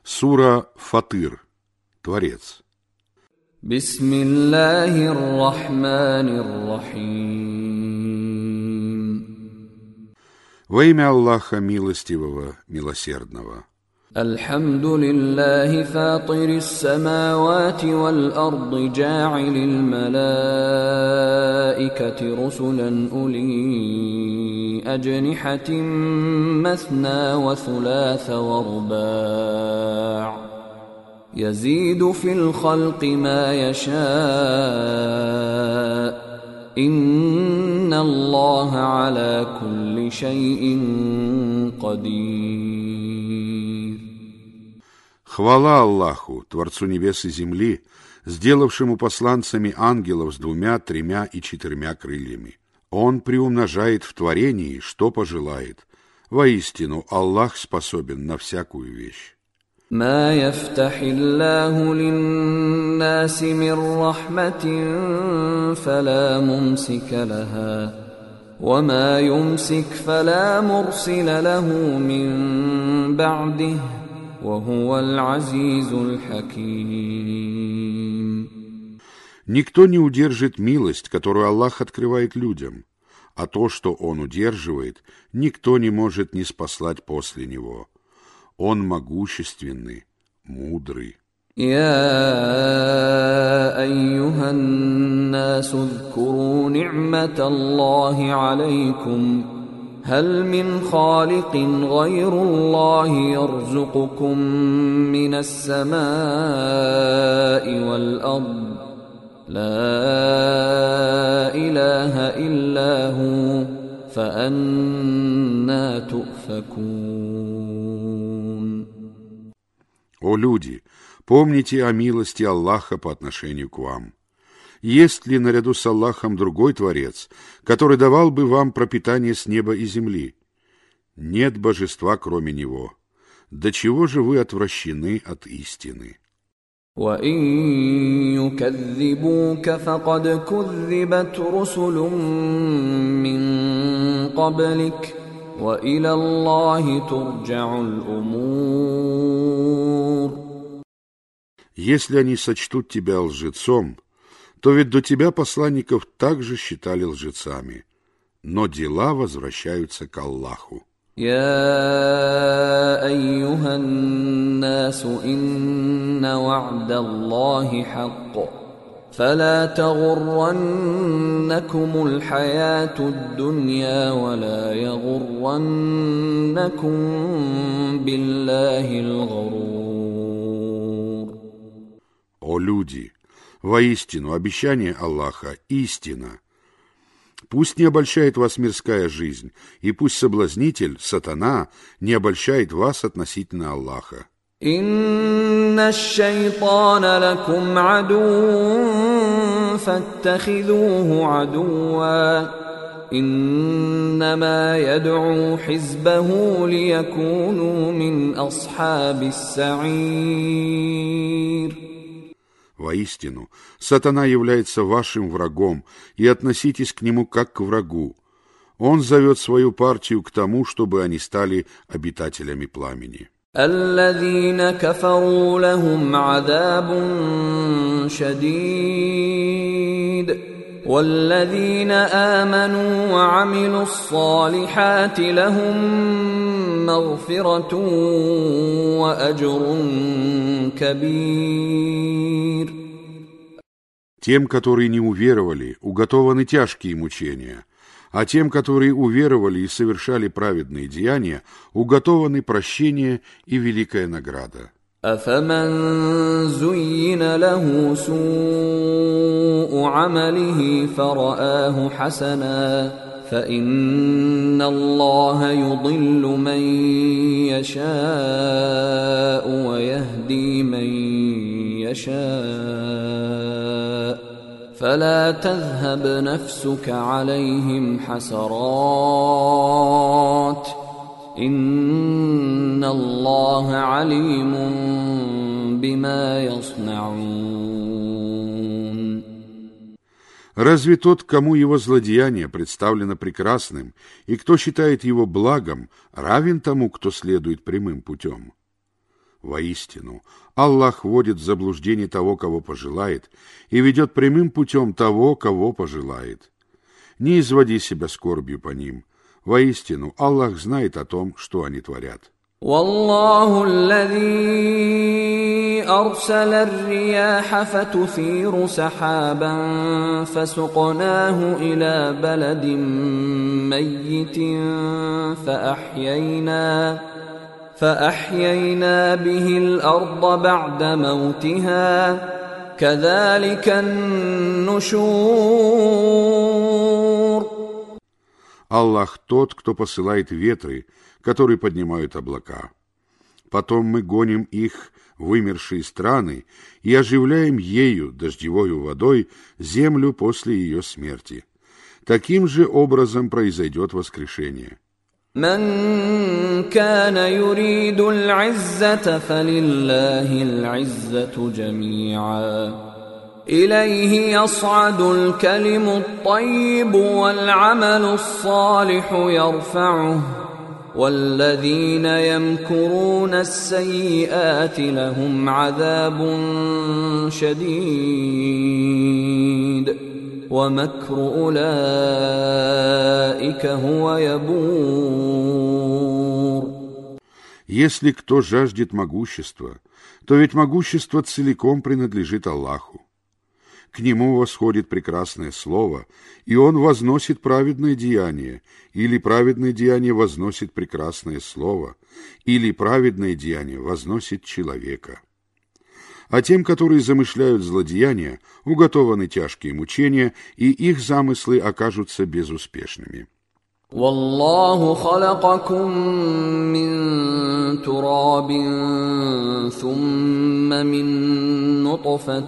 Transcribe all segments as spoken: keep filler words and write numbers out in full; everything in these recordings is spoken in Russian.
Сура Фатыр. Творец. Бисмиллахир рахманир рахим. Во имя Аллаха Милостивого, Милосердного. الحمد لله فاطر السماوات والأرض جاعل الملائكة رسلا أولي أجنحة مثنى وثلاث ورباع يزيد في الخلق ما يشاء إن الله على كل شيء قدير. Хвала Аллаху, Творцу небес и земли, сделавшему посланцами ангелов с двумя, тремя и четырьмя крыльями. Он приумножает в творении, что пожелает. Воистину, Аллах способен на всякую вещь. ما يفتح الله للناس من رحمة فلا ممسك لها وما يمسك فلا مرسل له من بعده وهو العزيز الحكيم. Никто не удержит милость, которую Аллах открывает людям, а то, что Он удерживает, никто не может ниспослать после Него. Он могущественный, мудрый. يا أيها الناس اذكروا نعمة الله عليكم هل من خالق غير الله يرزقكم من السماء والأرض لا إله إلا هو فأنى تؤفكون. О люди, помните о милости Аллаха по отношению к вам. Есть ли наряду с Аллахом другой Творец, который давал бы вам пропитание с неба и земли? Нет божества, кроме Него. До чего же вы отвращены от истины? وَإِن يُكَذِّبُوكَ فَقَدْ كُذِّبَتْ رُسُلٌ مِّن قَبْلِكَ وَإِلَى اللَّهِ تُرْجَعُ الْأُمُورُ. Если они сочтут тебя лжецом, то ведь до тебя посланников также считали лжецами, но дела возвращаются к Аллаху. يا أيها الناس إن وعد الله حق فلا تغرنكم الحياة الدنيا ولا يغرنكم بالله الغرور. О люди, воистину обещание Аллаха истина. Пусть не обольщает вас мирская жизнь, и пусть соблазнитель, сатана, не обольщает вас относительно Аллаха. «Инна аш-шайтана лакум адуун фаттахидуху адуа иннама яд'у хизбаху лиякуну мин асхабис-са'ир». Воистину, сатана является вашим врагом, и относитесь к нему как к врагу. Он зовет свою партию к тому, чтобы они стали обитателями пламени. الذين كفروا لهم عذاب شديد والذين آمنوا وعملوا الصالحات لهم مغفرة وأجر كبير. Тем, которые не уверовали, уготованы тяжкие мучения, а тем, которые уверовали и совершали праведные деяния, уготованы прощение и великая награда. أفمن زين له سوء عمله فرآه حسنا فإن الله يضل من يشاء ويهدي من يشاء فلا تذهب نفسك عليهم حسرات إن الله عليم بما يصنعون. Разве тот, кому его злодеяние представлено прекрасным, и кто считает его благом, равен тому, кто следует прямым путем? Воистину, Аллах вводит в заблуждение того, кого пожелает, и ведет прямым путем того, кого пожелает. Не изводи себя скорбью по ним. Воистину, Аллах знает о том, что они творят. والله الذي أرسل الرياح فتثير سحابا فسقناه إلى بلد ميت فأحيينا فأحيينا به الأرض بعد موتها كذلك النشور. Аллах тот, кто посылает ветры, которые поднимают облака. Потом мы гоним их в вымершие страны и оживляем ею, дождевою водой, землю после ее смерти. Таким же образом произойдет воскрешение. من كان يريد العزة فلله العزة جميعا إليه يصعد الكلم الطيب والعمل الصالح يرفعه والذين يمكرون السيئات لهم عذاب شديد ومكر أولئك هو يبور. Если кто жаждет могущества, то ведь могущество целиком принадлежит Аллаху. К нему восходит прекрасное слово, и он возносит праведное деяние, или праведное деяние возносит прекрасное слово, или праведное деяние возносит человека. А тем, которые замышляют злодеяния, уготованы тяжкие мучения, и их замыслы окажутся безуспешными. والله خلقكم من تراب ثم من نطفة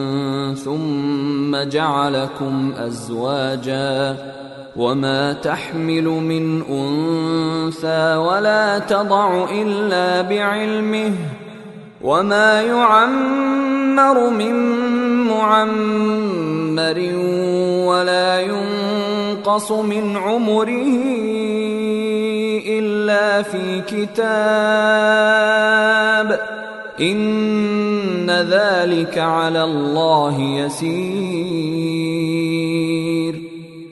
ثم جعلكم أزواجا وما تحمل من أنثى ولا تضع إلا بعلمه وما يعمر من معمر ولا ينقص من عمره إلا في كتاب إن ذلك على الله يسير.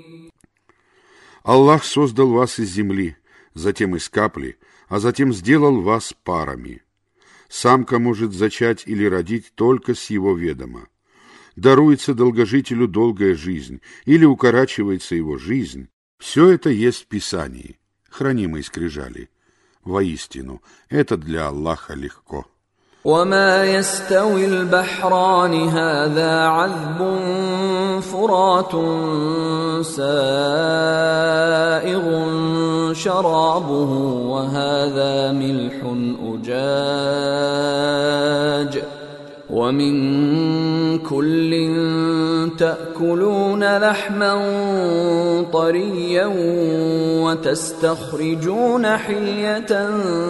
Аллах создал вас из земли, затем из капли, а затем сделал вас парами. Самка может зачать или родить только с его ведома. Даруется долгожителю долгая жизнь или укорачивается его жизнь. Все это есть в Писании, хранимой скрижали. Воистину, это для Аллаха легко. وما يستوي البحران هذا عذب فرات سائغ شرابه وهذا ملح أجاج ومن كل تأكلون لحما طريا وتستخرجون حلية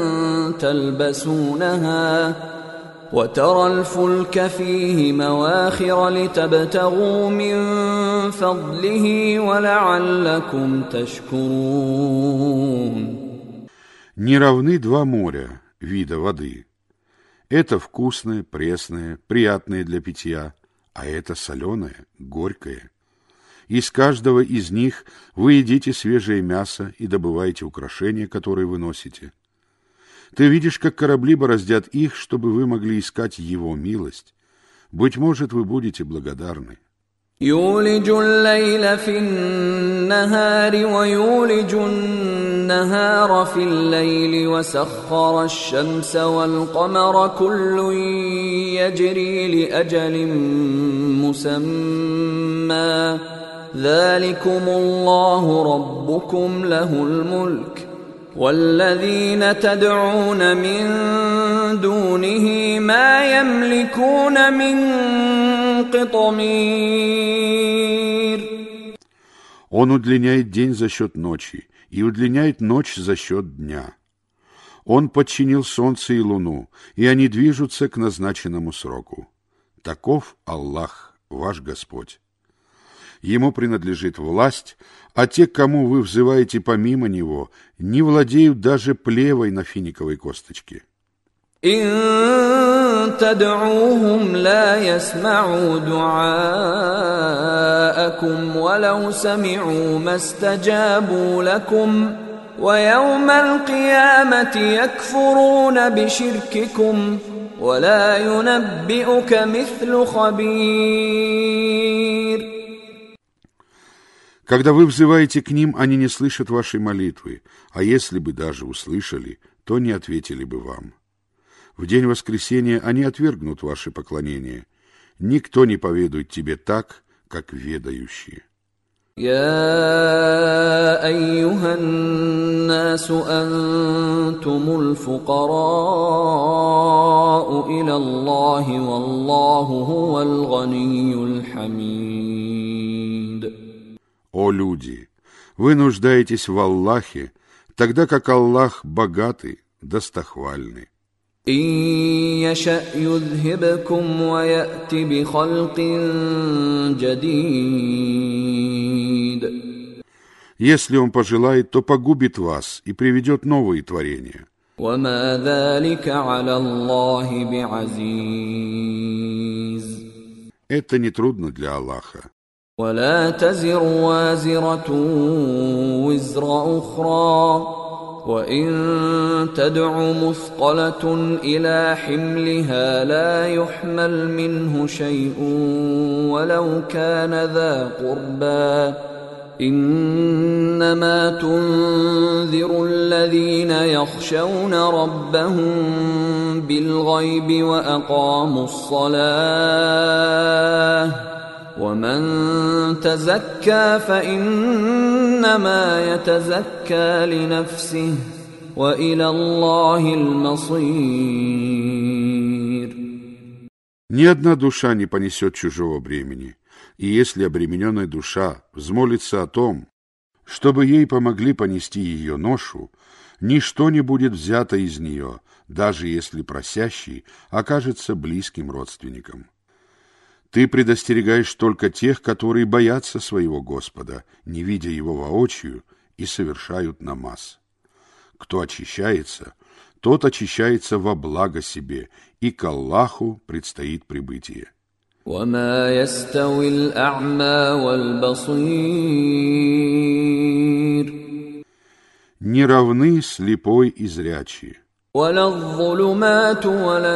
تلبسونها وترى الفلك فيه مواخر لتبتغوا من فضله ولعلكم تشكرون. Не равны два моря, вида воды. Это вкусное, пресное, приятное для питья, а это соленое, горькое. Из каждого из них вы едите свежее мясо и добываете украшения, которые вы носите. Ты видишь, как корабли бороздят их, чтобы вы могли искать его милость. Быть может, вы будете благодарны. يولج الليل في النهار ويولج النهار في الليل وسخر الشمس والقمر كل يجري لأجل مسمى ذلكم الله ربكم له الملك والذين تدعون من دونه ما يملكون من قطمير. Он удлиняет день за счет ночи и удлиняет ночь за счет дня. Он подчинил солнце и луну, и они движутся к назначенному сроку. Таков Аллах, ваш Господь. Ему принадлежит власть, а те, к кому вы взываете помимо него, не владеют даже плевой на финиковой косточке. إن تدعوهم لا يسمعوا دعاءكم ولو سمعوا ما استجابوا لكم ويوم القيامة يكفرون بشرككم ولا ينبئك مثل خبير. Когда вы взываете к ним, они не слышат вашей молитвы, а если бы даже услышали, то не ответили бы вам. В день воскресения они отвергнут ваше поклонение. Никто не поведает тебе так, как ведающие. يا أيها الناس أنتم الفقراء إلى الله والله هو الغني الحميد. О люди, вы нуждаетесь в Аллахе, тогда как Аллах богатый, достохвальный. إن يشأ يذهبكم ويأت بخلق جديد. Если он пожелает, то погубит вас и приведет новые творения. وما ذلك على الله بعزيز. Это нетрудно для Аллаха. ولا تزر وازرة وزر أخرى وإن تدع مثقلة إلى حملها لا يحمل منه شيء ولو كان ذا قربى إنما تنذر الذين يخشون ربهم بالغيب وأقاموا الصلاة ومن تزكى فإنما يتزكى لنفسه وإلى الله المصير. Ни одна душа не понесет чужого бремени, и если обремененная душа взмолится о том, чтобы ей помогли понести ее ношу, ничто не будет взято из нее, даже если просящий окажется близким родственником. Ты предостерегаешь только тех, которые боятся своего Господа, не видя его воочию, и совершают намаз. Кто очищается, тот очищается во благо себе, и к Аллаху предстоит прибытие. وما يستوي الأعمى والبصير. Не равны слепой и зрячий. ولا الظلمات ولا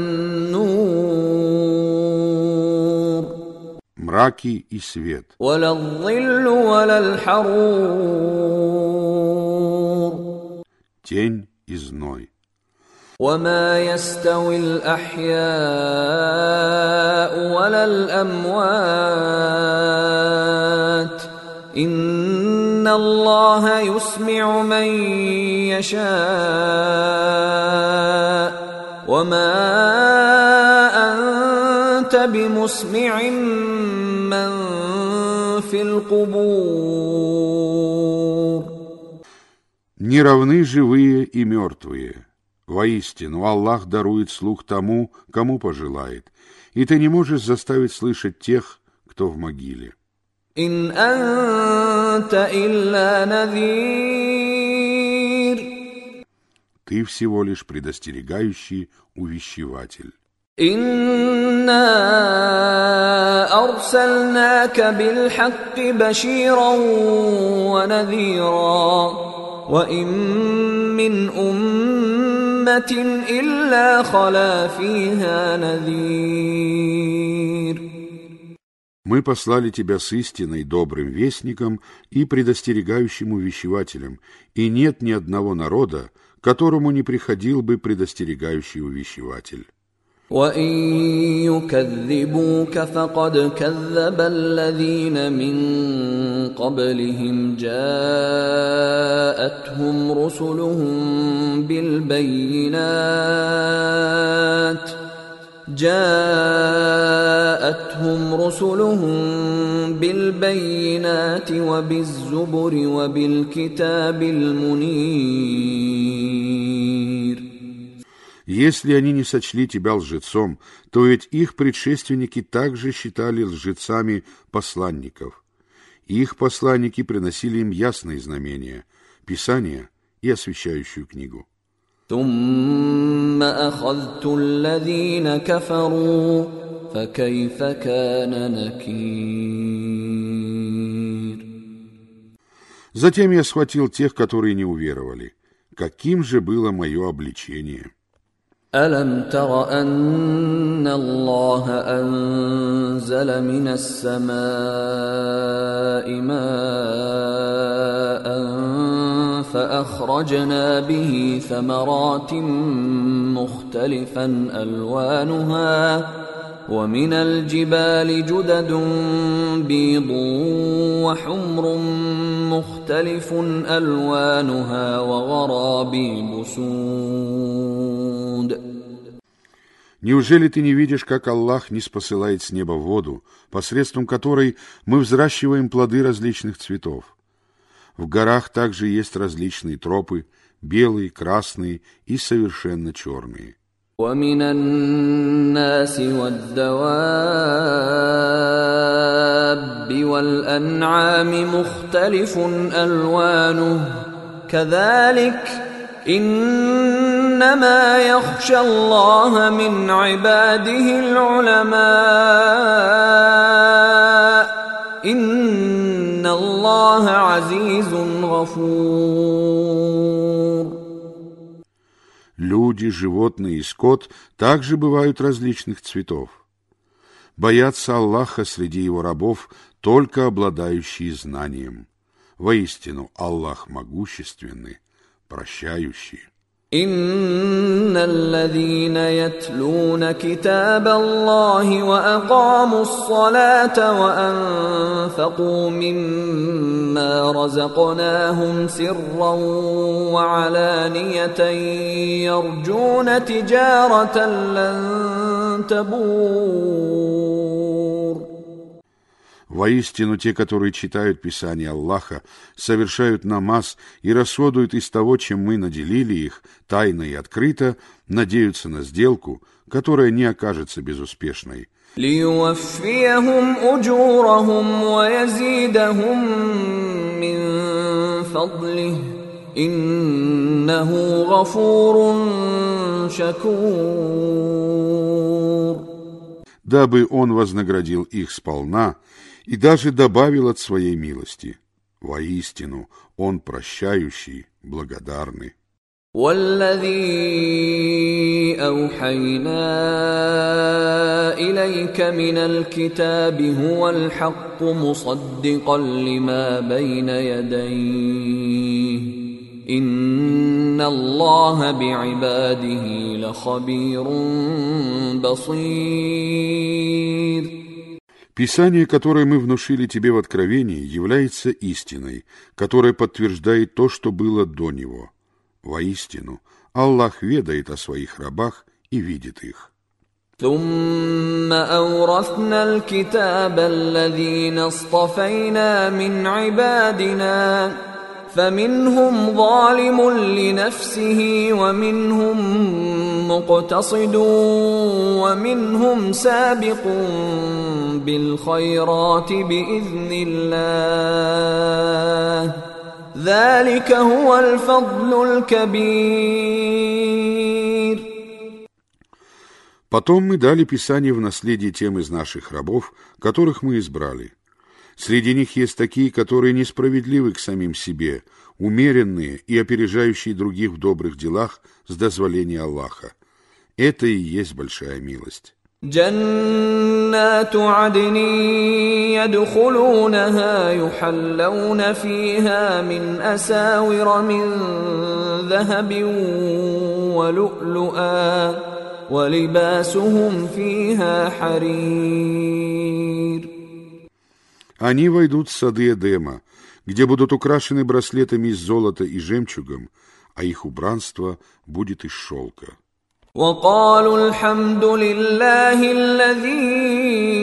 النور. Мраки и свет. ولا الظل ولا الحرور. Тень и зной. وما يستوي الأحياء ولا الأموات إن الله يسمع من يشاء وما أنت بمسمع من في القبور. Не равны живые и мертвые. Воистину, Аллах дарует слух тому, кому пожелает, и ты не можешь заставить слышать тех, кто в могиле. إن أنت إلا نذير. Ты всего лишь предостерегающий увещеватель. إنا أرسلناك بالحق بشيرا ونذيرا وإن من أمة إلا خلا فيها نذير. Мы послали тебя с истиной, добрым вестником и предостерегающим увещевателем, и нет ни одного народа, которому не приходил бы предостерегающий увещеватель. وَإِن يُكَذِّبُوكَ فَقَدْ كَذَّبَ الَّذِينَ مِن قَبْلِهِمْ جَاءَتْهُمْ رُسُلُهُم بِالْبَيِّنَاتِ جاءتهم رسلهم بالبينات وبالزبر وبالكتاب المنير. Если они не сочли тебя лжецом, то ведь их предшественники также считали лжецами посланников. Их посланники приносили им ясные знамения, Писание и освящающую книгу. ثم أخذت الذين كفروا فكيف كان نكير. Затем я схватил тех, которые не уверовали. Каким же было мое обличение? ألم تر أن الله أنزل من السماء ماء فأخرجنا به ثمرات مختلفا ألوانها ومن الجبال جدد بيض وحمر مختلف ألوانها وغرابيب سود. Неужели ты не видишь, как Аллах ниспосылает с неба воду, посредством которой мы взращиваем плоды различных цветов? В горах также есть различные тропы, белые, красные и совершенно черные. ومن الناس والدواب والأنعام مختلف ألوانه كذلك إنما يخشى الله من عباده العلماء إن الله عزيز غفور. Люди, животные и скот также бывают различных цветов. Боятся Аллаха среди его рабов только обладающие знанием. Воистину, Аллах могущественный, прощающий. إن الذين يتلون كتاب الله وأقاموا الصلاة وأنفقوا مما رزقناهم سرا وعلانية يرجون تجارة لن تبور. Воистину, те, которые читают Писание Аллаха, совершают намаз и расходуют из того, чем мы наделили их, тайно и открыто, надеются на сделку, которая не окажется безуспешной. ليوفيهم أجورهم ويزيدهم من فضله إنه غفور شكور. Дабы он вознаградил их сполна и даже добавил от своей милости. Воистину, он прощающий, благодарный. والذي أوحينا إليك من الكتاب هو الحق مصدقا لما بين يديه إن الله بعباده لخبير بصير. Писание, которое мы внушили тебе в откровении, является истиной, которая подтверждает то, что было до него. Воистину, Аллах ведает о своих рабах и видит их. ثم أورثنا الكتاب الذين اصطفينا من عبادنا فمنهم ظالم لنفسه ومنهم مقتصد ومنهم سابق بالخيرات بإذن الله ذلك هو الفضل الكبير. Потом мы дали Писание в наследие тем из наших рабов, которых мы избрали. Среди них есть такие, которые несправедливы к самим себе, умеренные и опережающие других в добрых делах с дозволения Аллаха. Это и есть большая милость. جنات عدن يدخلونها يحلون فيها من أساور من ذهب ولؤلؤا ولباسهم فيها حرير. Они войдут в сады Эдема, где будут украшены браслетами из золота и жемчугом, а их убранство будет из шелка. وقالوا الحمد لله الذي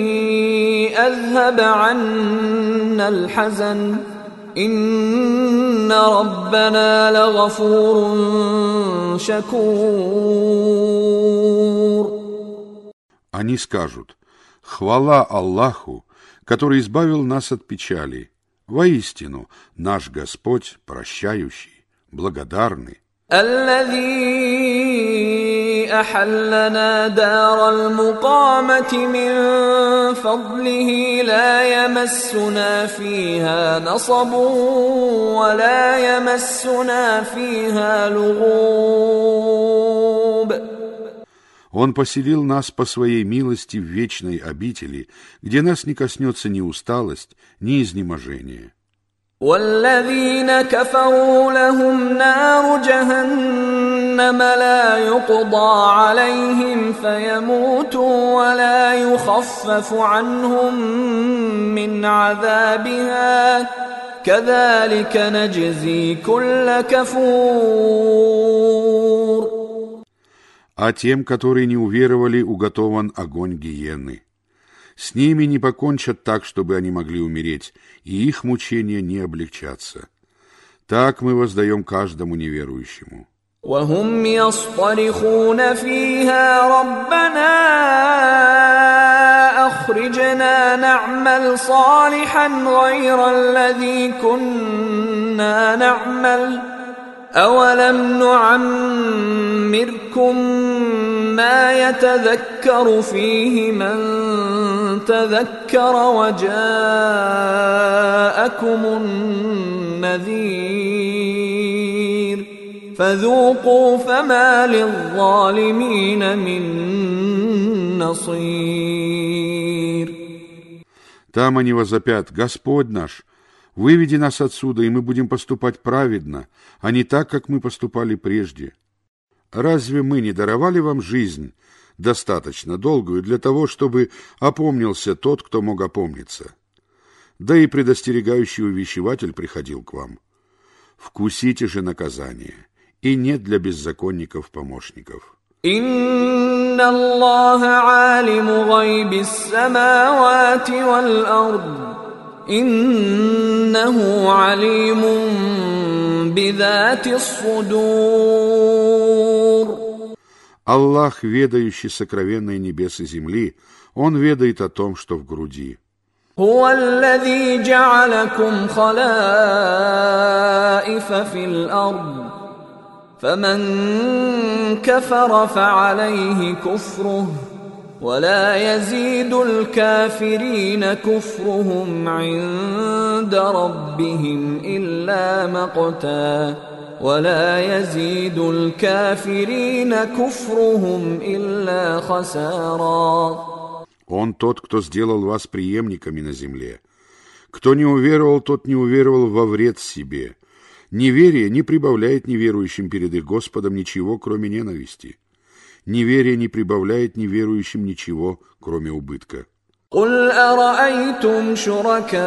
أذهب عنا الحزن إن ربنا لغفور شكور. Они скажут: «Хвала Аллаху, который избавил нас от печали. Воистину, наш Господь прощающий, благодарный». الذي أحلنا دار المقامة من فضله لا يمسنا فيها نصب ولا يمسنا فيها لغوب. Он поселил нас по своей милости в вечной обители, где нас не коснется ни усталость, ни изнеможение. والذين كفروا لهم نار جهنم لا يقضى عليهم فيموتوا ولا يخفف عنهم من عذابها كذلك نجزي كل كفور. А тем, которые не уверовали, уготован огонь гиены. С ними не покончат так, чтобы они могли умереть, и их мучения не облегчатся. Так мы воздаем каждому неверующему. وهم يصطرخون فيها ربنا أخرجنا نعمل صالحا غير الذي كنا نعمل أولم نعمركم ما يتذكر فيه من تذكر وجاءكم النذير فذوقوا فما للظالمين من نصير. Там они возопят: Господь наш, выведи нас отсюда, и мы будем поступать праведно, а не так, как мы поступали прежде. Разве мы не даровали вам жизнь, достаточно долгую для того, чтобы опомнился тот, кто мог опомниться? Да и предостерегающий увещеватель приходил к вам. Вкусите же наказание, и нет для беззаконников помощников. إن الله عالم غيب السماوات والأرض إنه عليم بذات الصدور. Аллах, ведающий сокровенные небес и земли, Он ведает о том, что в груди. هو الذي جعلكم خلائف في الأرض فمن كفر فعليه كفره ولا يزيد الكافرين كفرهم عند ربهم إلا مقتا ولا يزيد الكافرين كفرهم إلا خسارا. Он тот, кто сделал вас преемниками на земле. Кто не уверовал, тот не уверовал во вред себе. Неверие не прибавляет неверующим перед их Господом ничего, кроме ненависти. Неверие не прибавляет неверующим ничего, кроме убытка. قل أرأيتم شركاءكم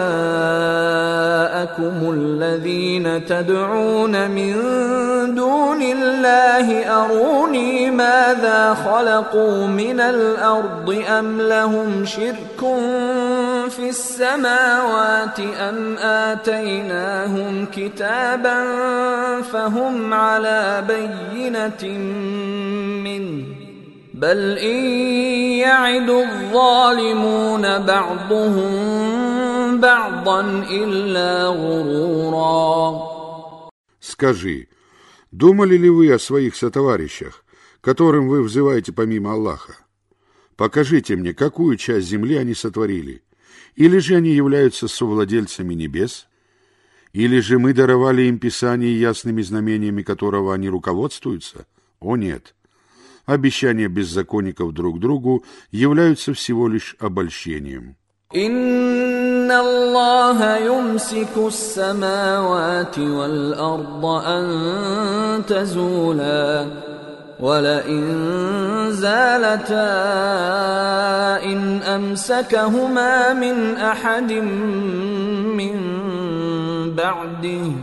الذين تدعون من دون الله أروني ماذا خلقوا من الأرض أم لهم شرك في السماوات أم آتيناهم كتابا فهم على بينة منه بل إن يعد الظالمون بعضهم بعضا إلا غرورا. Скажи, думали ли вы о своих сотоварищах, которым вы взываете помимо Аллаха? Покажите мне, какую часть земли они сотворили. Или же они являются совладельцами небес? Или же мы даровали им Писание ясными знамениями, которого они руководствуются? О нет! Обещания беззаконников друг другу являются всего лишь обольщением. إن الله يمسك السماوات والأرض أن تزولا ولئن زالتا إن أمسكهما من أحد من بعده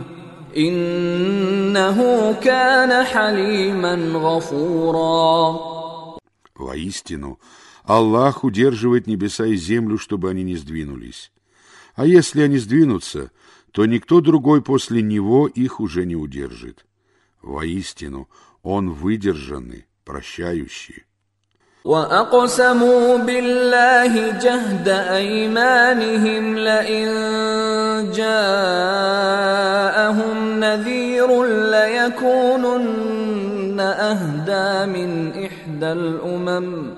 إنه كان حليما غفورا. Воистину, Аллах удерживает небеса и землю, чтобы они не сдвинулись. А если они сдвинутся, то никто другой после него их уже не удержит. Воистину, Он выдержанный, прощающий. وأقسموا بالله جهد أيمانهم لئن جاءهم نذير ليكونن أهدى من إحدى الأمم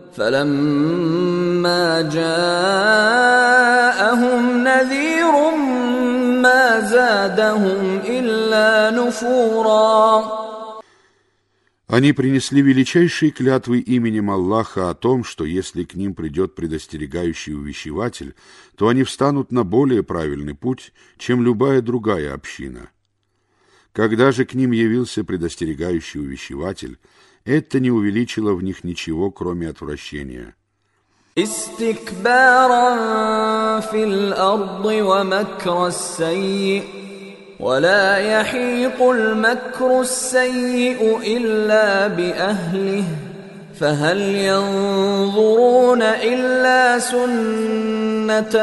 فلما جاءهم نذير ما زادهم إلا نفورا. Они принесли величайшие клятвы именем Аллаха о том, что если к ним придет предостерегающий увещеватель, то они встанут на более правильный путь, чем любая другая община. Когда же к ним явился предостерегающий увещеватель, это не увеличило в них ничего, кроме отвращения. استكبارا في الأرض ومكر السيء ولا يحيق المكر السيء إلا بأهله فهل ينظرون إلا سنة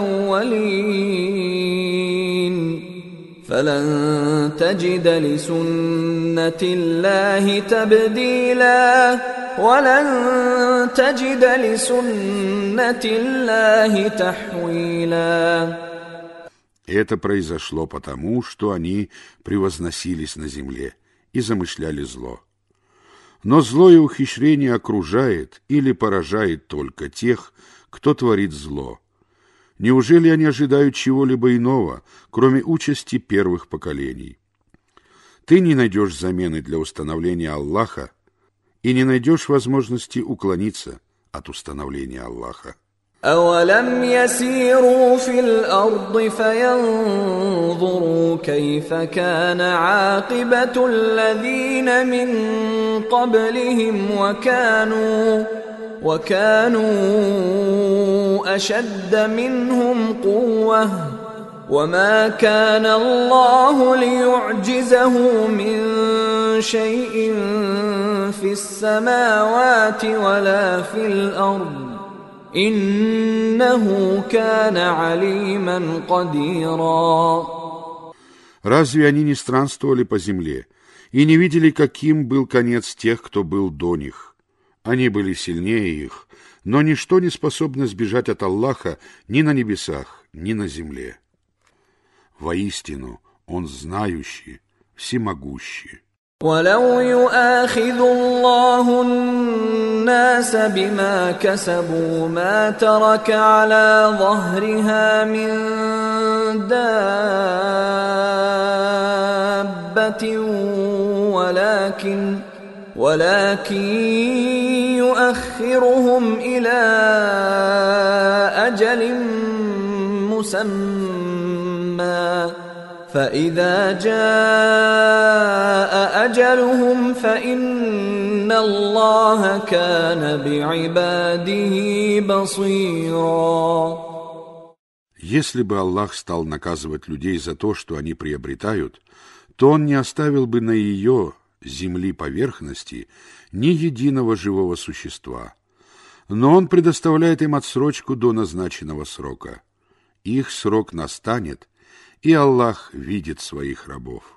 الأولين فلن تجد لسنة الله تبديلا ولن تجد لسنة الله تحويلا. Это произошло потому, что они превозносились на земле и замышляли зло. Но злое ухищрение окружает или поражает только тех, кто творит зло. Неужели они ожидают чего-либо иного, кроме участи первых поколений? Ты не найдешь замены для установления Аллаха и не найдешь возможности уклониться от установления Аллаха. أولم يسيروا في الأرض فينظروا كيف كان عاقبة الذين من قبلهم وكانوا وكانوا أشد منهم قوة وما كان الله ليعجزه من شيء في السماوات ولا في الأرض إنه كان عليما قديرا. Разве они не странствовали по земле и не видели, каким был конец тех, кто был до них? Они были сильнее их, но ничто не способно сбежать от Аллаха ни на небесах, ни на земле. Воистину, Он знающий, всемогущий. ولو يؤاخذ الله الناس بما كسبوا ما ترك على ظهرها من دابة ولكن ولكن يؤخرهم إلى أجل مسمى فإذا جاء أجلهم فإن الله كان بعباده بصيرا. Если бы Аллах стал наказывать людей за то, что они приобретают, то Он не оставил бы на ее, земли поверхности, ни единого живого существа. Но Он предоставляет им отсрочку до назначенного срока. Их срок настанет, и Аллах видит своих рабов.